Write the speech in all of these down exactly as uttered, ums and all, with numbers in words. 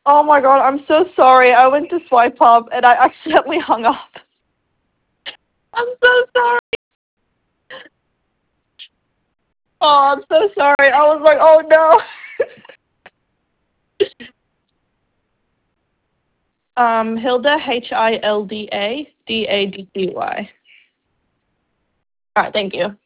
Oh my god, I'm so sorry. I went to swipe up and I accidentally hung up. I'm so sorry. Oh, I'm so sorry. I was like, oh no. Um, Hilda, H I L D A, D A D D Y. All right, thank you.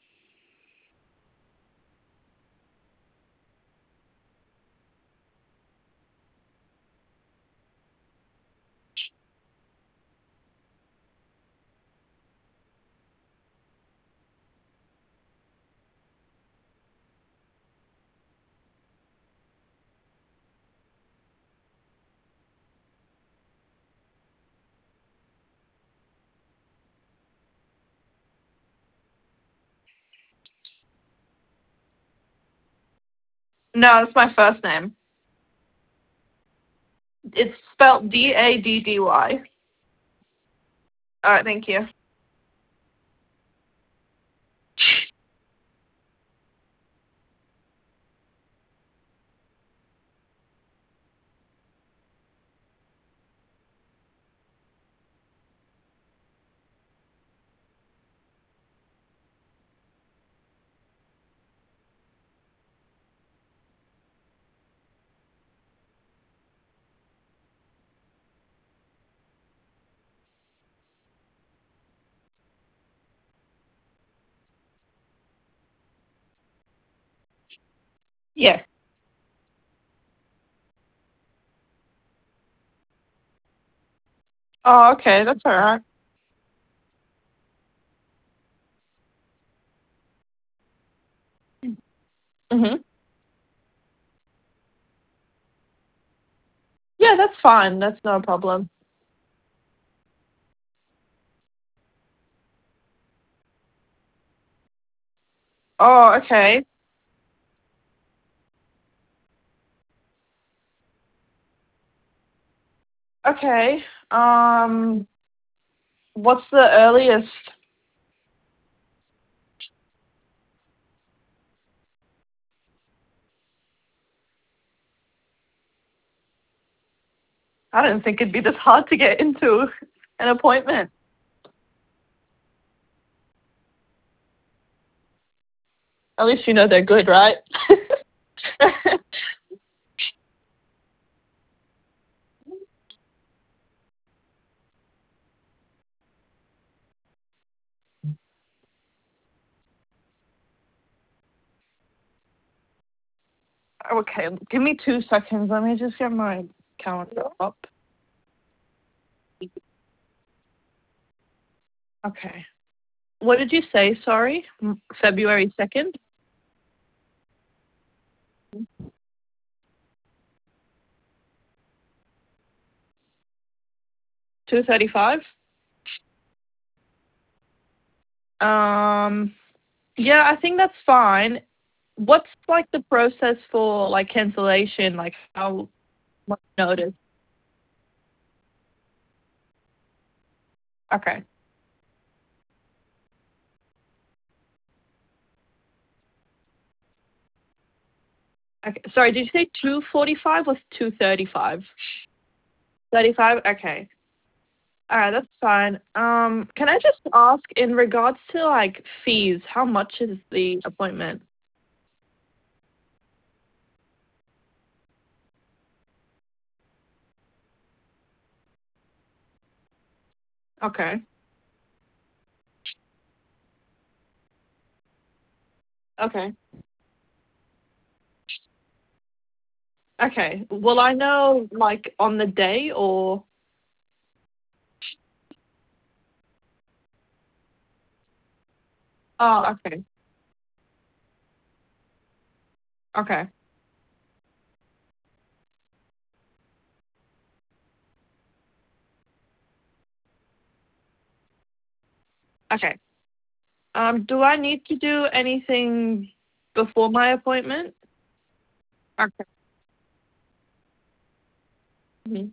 No, it's my first name. It's spelled D A D D Y. All right, thank you. Yeah. Oh, okay, that's all right. Mm-hmm. Yeah, that's fine. That's no problem. Oh, okay. Okay. Um, what's the earliest? I didn't think it'd be this hard to get into an appointment. At least you know they're good, right? Okay, give me two seconds. Let me just get my calendar up. Okay. What did you say? Sorry? M- February second? two thirty-five? Um, yeah, I think that's fine. What's like the process for like cancellation? Like how much notice? Okay. Okay. Sorry, did you say two forty-five or two thirty-five? thirty-five? Okay. All right, that's fine. Um, can I just ask in regards to like fees, how much is the appointment? Okay. Okay. Okay. Will I know like on the day or? Oh, okay. Okay. Okay. Um, do I need to do anything before my appointment? Okay. Mhm.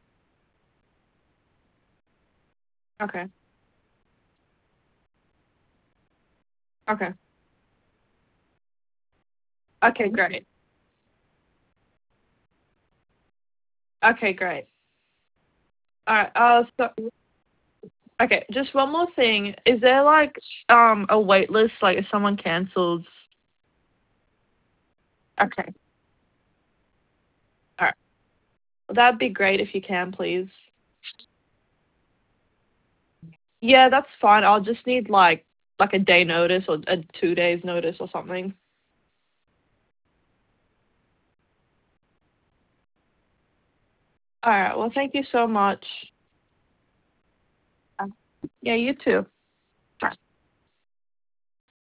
Okay. Okay. Okay, great. Okay, great. Alright, uh, so okay, just one more thing. Is there like um a wait list, like if someone cancels? Okay. Alright. That'd be great if you can, please. Yeah, that's fine. I'll just need like like a day notice or a two days notice or something. Alright, well thank you so much. Uh, Yeah, you too.